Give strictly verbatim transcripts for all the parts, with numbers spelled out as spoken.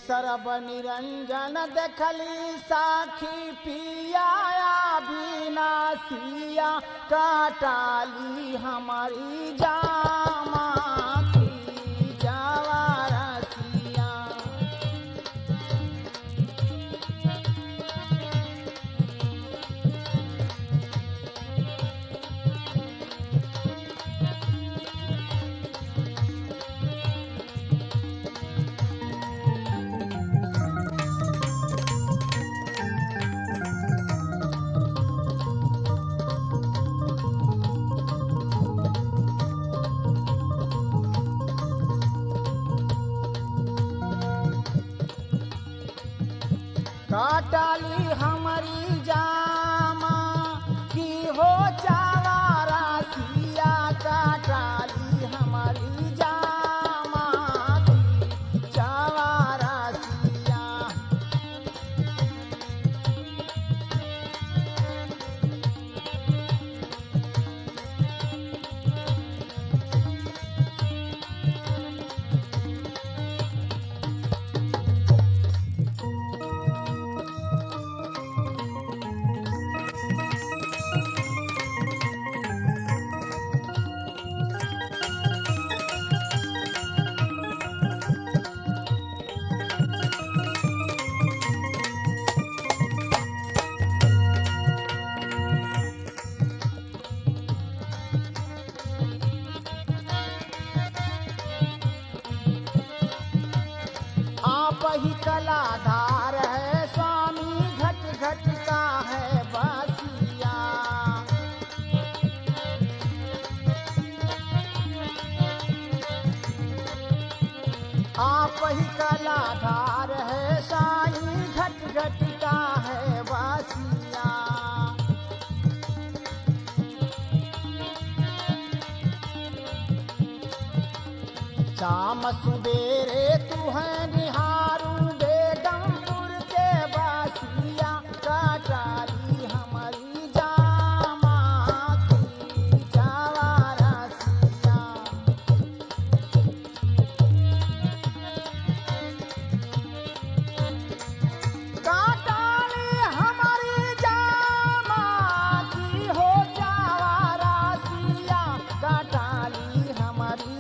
सरब निरंजन देखली साखी पिया बिना सिया काटाली हमारी जामा की जवारा सिया। काटाली हमारी जामा की हो चावारा सिया काटाली हमारी जामा की चावारा सिया। आप ही कलाधार है स्वामी घट घट का है बासिया। आप ही कलाधार है साईं घट घट का है बासिया। शाम सुबेरे तू है निहारू बेगमपुर के बासिया काटाली हमारी जामा की जवारा सिया। काटाली हमारी जामा की हो जवारा सिया काटाली हमारी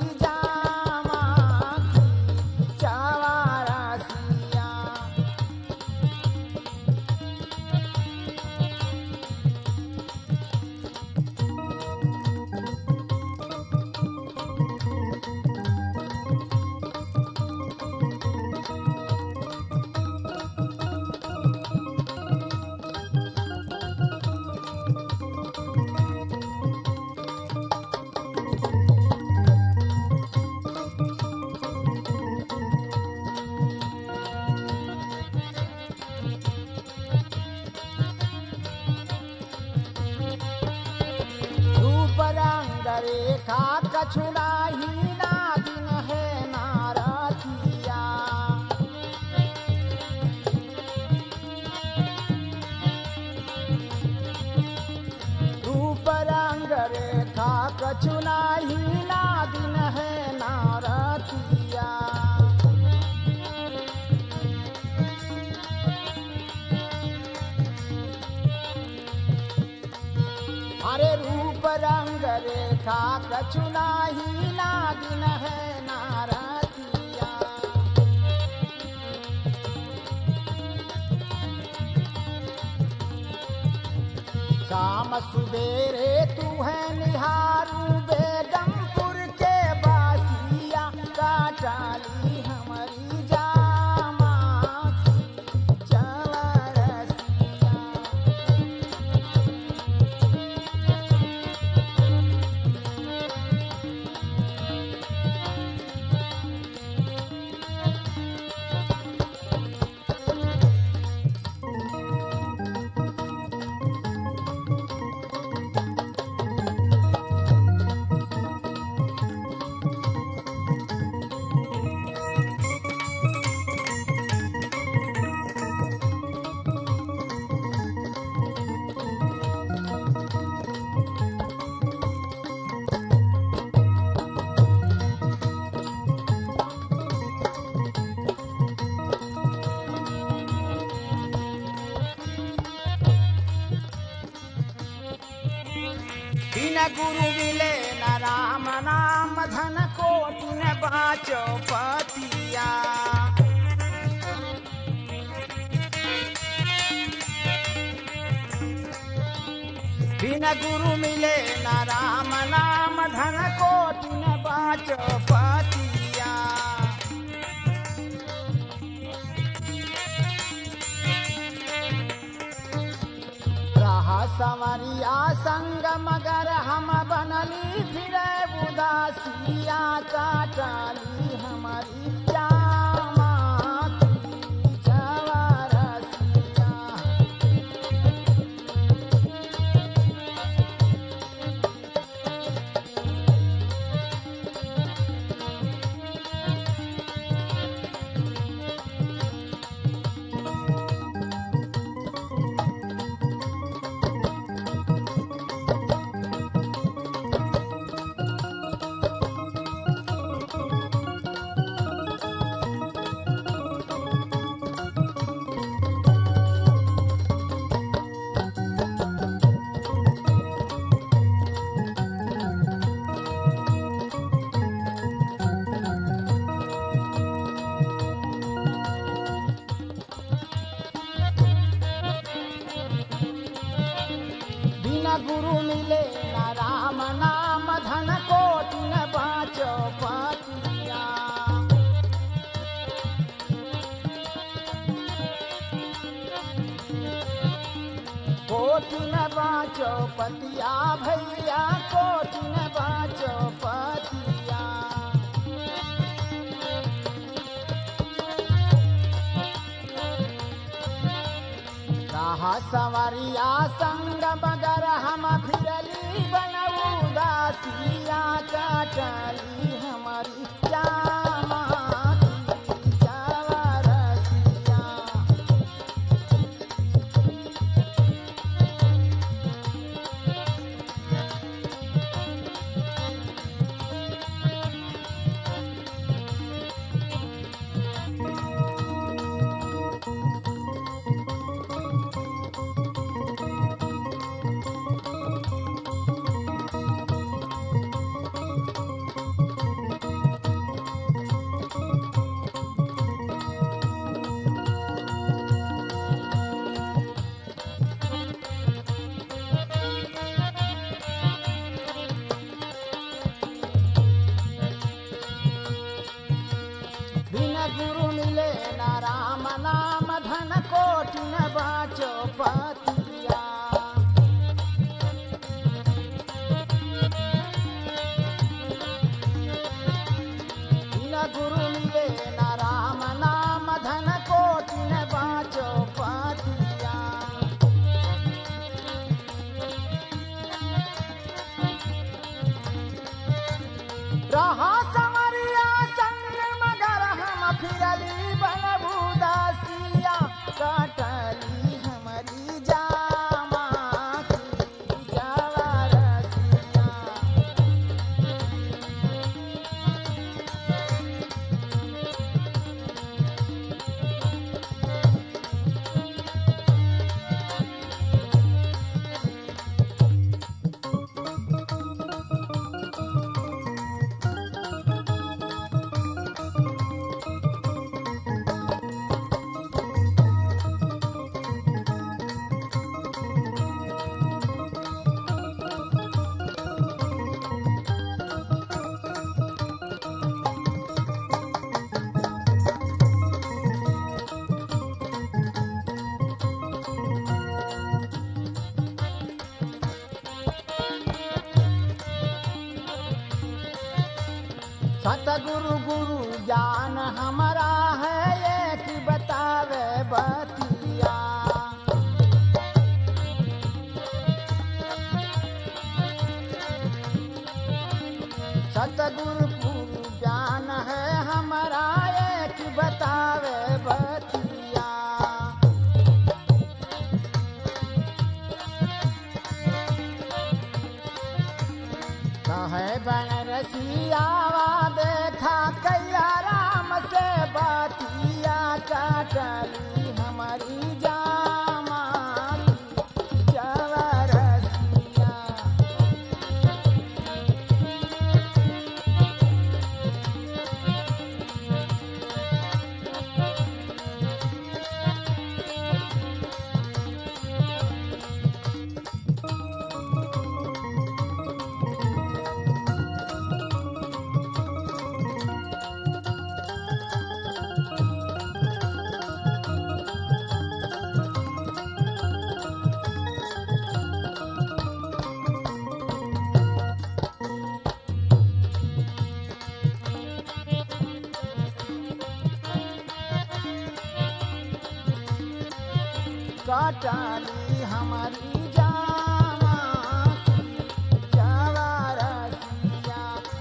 रेखा कछुड़ा ही ना दिन है नारथिया। रूप रंग रेखा कछुड़ा ही ना दिन है नारथिया। अरे रूप रंग रेखा कछुना ही नागिन है नारथिया। शाम सुबेरे तू है निहारू बेगमपुर के बासिया काटाली हमारी जामा की जवारा सिया। बिना गुरु मिले न राम नाम धन कोटि न बाचो पतिया। बिना गुरु मिले न राम नाम धन कोटि न बाचो पतिया। रहा संवरिया संग मगर हम बनली फिर उदासिया काटली हमारी श्यामा की जवारसिया। बिना गुरु मिले न राम नाम धन कोटि न बाचो पतिया। कोटि न बाचो पतिया भैया कोटि न बाचो पतिया। रहा संवरिया संग मगर हम फिरली बन उदासिया काटली हमारी श्यामा की जवारसिया। बिना गुरु मिले न राम नाम धन कोटि न बाचो पतिया। बिना गुरु मिले न राम नाम धन कोटि न बाचो पतिया। रहा संवरिया संग मगर हम फिरली बन उदासिया काटली हमारी जामा की जवारसिया। सतगुरु गुरु ज्ञान हमारा है एक बतावे बतिया। सतगुरु गुरु ज्ञान है हमारा एक बतावे बतिया। कहे बनरसियावा देखा कैया राम से बतिया काटली हमारी जामा की जवारसिया। काटाली हमारी जामा की जवारसिया।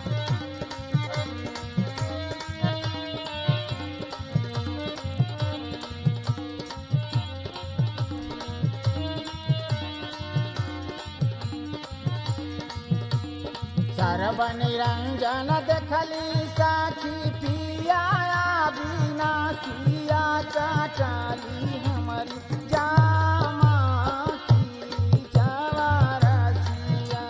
सर्व निरंजन देखली साखी पिया बिना सिया काटाली हमारी जामा की जवारसिया।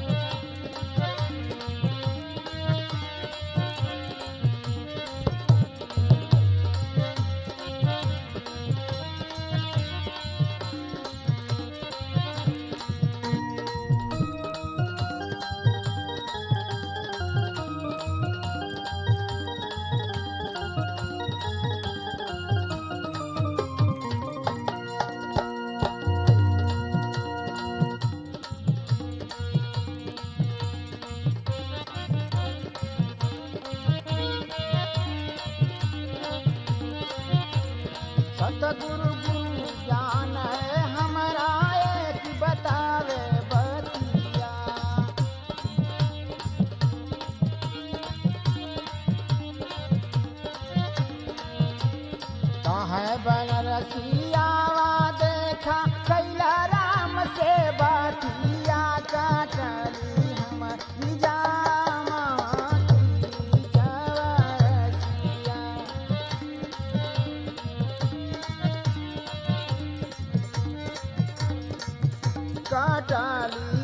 सतगुरु गुरु ज्ञान है हमारा एक बतावे बतिया। कहे बनरसिया देखा कैला राम से बतिया काटली हमारी जामा की जवारसिया। काटाली